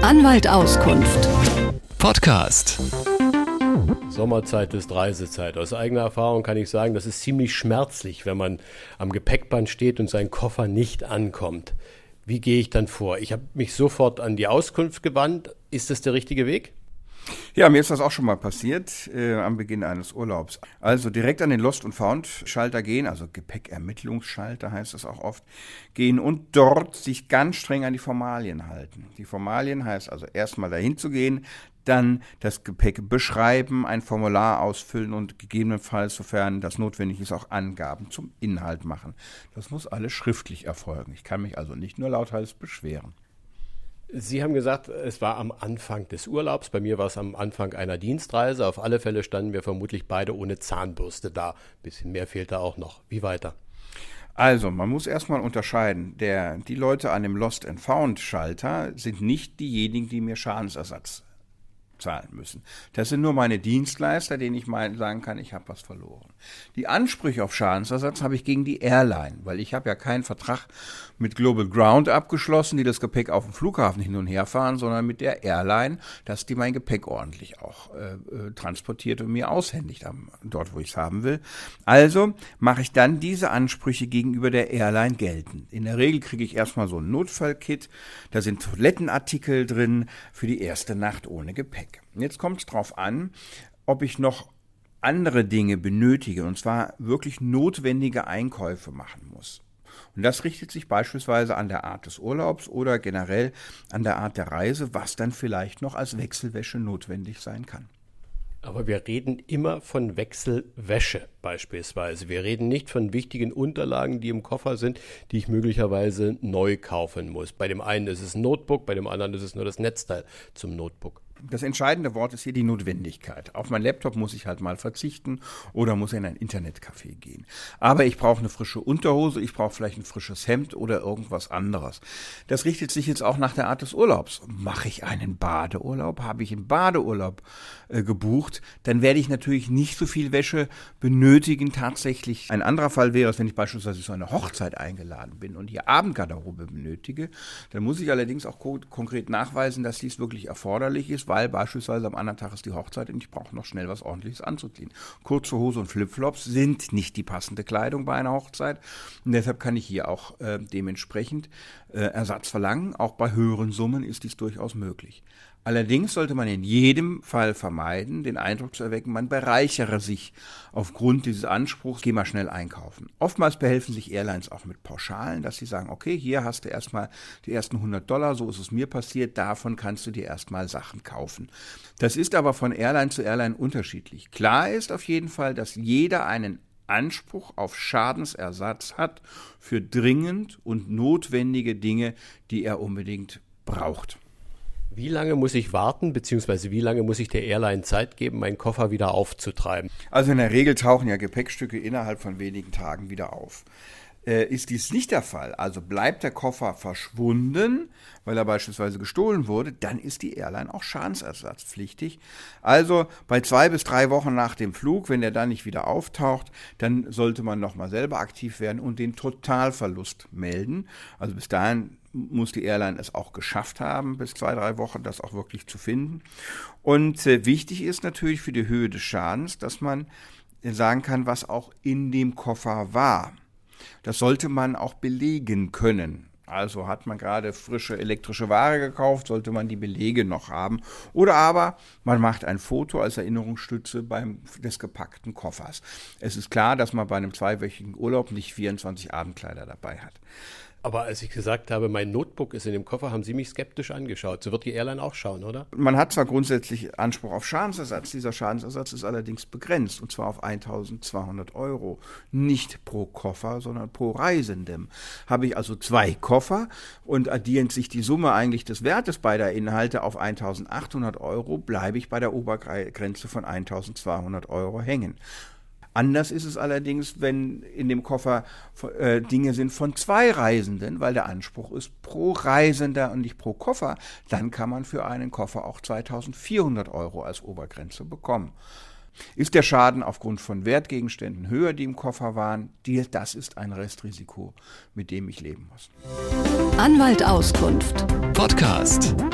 Anwalt Auskunft. Podcast. Sommerzeit ist Reisezeit. Aus eigener Erfahrung kann ich sagen, das ist ziemlich schmerzlich, wenn man am Gepäckband steht und sein Koffer nicht ankommt. Wie gehe ich dann vor? Ich habe mich sofort an die Auskunft gewandt. Ist das der richtige Weg? Ja, mir ist das auch schon mal passiert am Beginn eines Urlaubs. Also direkt an den Lost- und Found-Schalter gehen, also Gepäckermittlungsschalter heißt das auch oft, gehen und dort sich ganz streng an die Formalien halten. Die Formalien heißt also erstmal dahin zu gehen, dann das Gepäck beschreiben, ein Formular ausfüllen und gegebenenfalls, sofern das notwendig ist, auch Angaben zum Inhalt machen. Das muss alles schriftlich erfolgen. Ich kann mich also nicht nur lauthals beschweren. Sie haben gesagt, es war am Anfang des Urlaubs. Bei mir war es am Anfang einer Dienstreise. Auf alle Fälle standen wir vermutlich beide ohne Zahnbürste da. Ein bisschen mehr fehlt da auch noch. Wie weiter? Also, man muss erstmal unterscheiden. Die Leute an dem Lost and Found Schalter sind nicht diejenigen, die mir Schadensersatz zahlen müssen. Das sind nur meine Dienstleister, denen ich mal sagen kann, ich habe was verloren. Die Ansprüche auf Schadensersatz habe ich gegen die Airline, weil ich habe ja keinen Vertrag mit Global Ground abgeschlossen, die das Gepäck auf dem Flughafen hin und her fahren, sondern mit der Airline, dass die mein Gepäck ordentlich auch transportiert und mir aushändigt dort, wo ich es haben will. Also mache ich dann diese Ansprüche gegenüber der Airline geltend. In der Regel kriege ich erstmal so ein Notfallkit, da sind Toilettenartikel drin für die erste Nacht ohne Gepäck. Jetzt kommt es drauf an, ob ich noch andere Dinge benötige, und zwar wirklich notwendige Einkäufe machen muss. Und das richtet sich beispielsweise an der Art des Urlaubs oder generell an der Art der Reise, was dann vielleicht noch als Wechselwäsche notwendig sein kann. Aber wir reden immer von Wechselwäsche beispielsweise. Wir reden nicht von wichtigen Unterlagen, die im Koffer sind, die ich möglicherweise neu kaufen muss. Bei dem einen ist es ein Notebook, bei dem anderen ist es nur das Netzteil zum Notebook. Das entscheidende Wort ist hier die Notwendigkeit. Auf meinen Laptop muss ich halt mal verzichten oder muss in ein Internetcafé gehen. Aber ich brauche eine frische Unterhose, ich brauche vielleicht ein frisches Hemd oder irgendwas anderes. Das richtet sich jetzt auch nach der Art des Urlaubs. Mache ich einen Badeurlaub? Habe ich einen Badeurlaub gebucht? Dann werde ich natürlich nicht so viel Wäsche benötigen tatsächlich. Ein anderer Fall wäre es, wenn ich beispielsweise zu einer Hochzeit eingeladen bin und hier Abendgarderobe benötige. Dann muss ich allerdings auch konkret nachweisen, dass dies wirklich erforderlich ist, weil beispielsweise am anderen Tag ist die Hochzeit und ich brauche noch schnell was Ordentliches anzuziehen. Kurze Hose und Flipflops sind nicht die passende Kleidung bei einer Hochzeit und deshalb kann ich hier auch dementsprechend Ersatz verlangen. Auch bei höheren Summen ist dies durchaus möglich. Allerdings sollte man in jedem Fall vermeiden, den Eindruck zu erwecken, man bereichere sich aufgrund dieses Anspruchs, geh mal schnell einkaufen. Oftmals behelfen sich Airlines auch mit Pauschalen, dass sie sagen, okay, hier hast du erstmal die ersten $100, so ist es mir passiert, davon kannst du dir erstmal Sachen kaufen. Das ist aber von Airline zu Airline unterschiedlich. Klar ist auf jeden Fall, dass jeder einen Anspruch auf Schadensersatz hat für dringend und notwendige Dinge, die er unbedingt braucht. Wie lange muss ich warten, beziehungsweise wie lange muss ich der Airline Zeit geben, meinen Koffer wieder aufzutreiben? Also in der Regel tauchen ja Gepäckstücke innerhalb von wenigen Tagen wieder auf. Ist dies nicht der Fall, also bleibt der Koffer verschwunden, weil er beispielsweise gestohlen wurde, dann ist die Airline auch schadensersatzpflichtig. Also bei 2 bis 3 Wochen nach dem Flug, wenn der dann nicht wieder auftaucht, dann sollte man nochmal selber aktiv werden und den Totalverlust melden. Also bis dahin muss die Airline es auch geschafft haben, bis 2-3 Wochen das auch wirklich zu finden. Und wichtig ist natürlich für die Höhe des Schadens, dass man sagen kann, was auch in dem Koffer war. Das sollte man auch belegen können. Also hat man gerade frische elektrische Ware gekauft, sollte man die Belege noch haben. Oder aber man macht ein Foto als Erinnerungsstütze des gepackten Koffers. Es ist klar, dass man bei einem 2-wöchigen Urlaub nicht 24 Abendkleider dabei hat. Aber als ich gesagt habe, mein Notebook ist in dem Koffer, haben Sie mich skeptisch angeschaut. So wird die Airline auch schauen, oder? Man hat zwar grundsätzlich Anspruch auf Schadensersatz, dieser Schadensersatz ist allerdings begrenzt, und zwar auf 1.200 €. Nicht pro Koffer, sondern pro Reisendem. Habe ich also 2 Koffer und addiert sich die Summe eigentlich des Wertes beider Inhalte auf 1.800 €, bleibe ich bei der Obergrenze von 1.200 € hängen. Anders ist es allerdings, wenn in dem Koffer Dinge sind von 2 Reisenden, weil der Anspruch ist pro Reisender und nicht pro Koffer. Dann kann man für einen Koffer auch 2.400 € als Obergrenze bekommen. Ist der Schaden aufgrund von Wertgegenständen höher, die im Koffer waren, das ist ein Restrisiko, mit dem ich leben muss. Anwalt Auskunft. Podcast.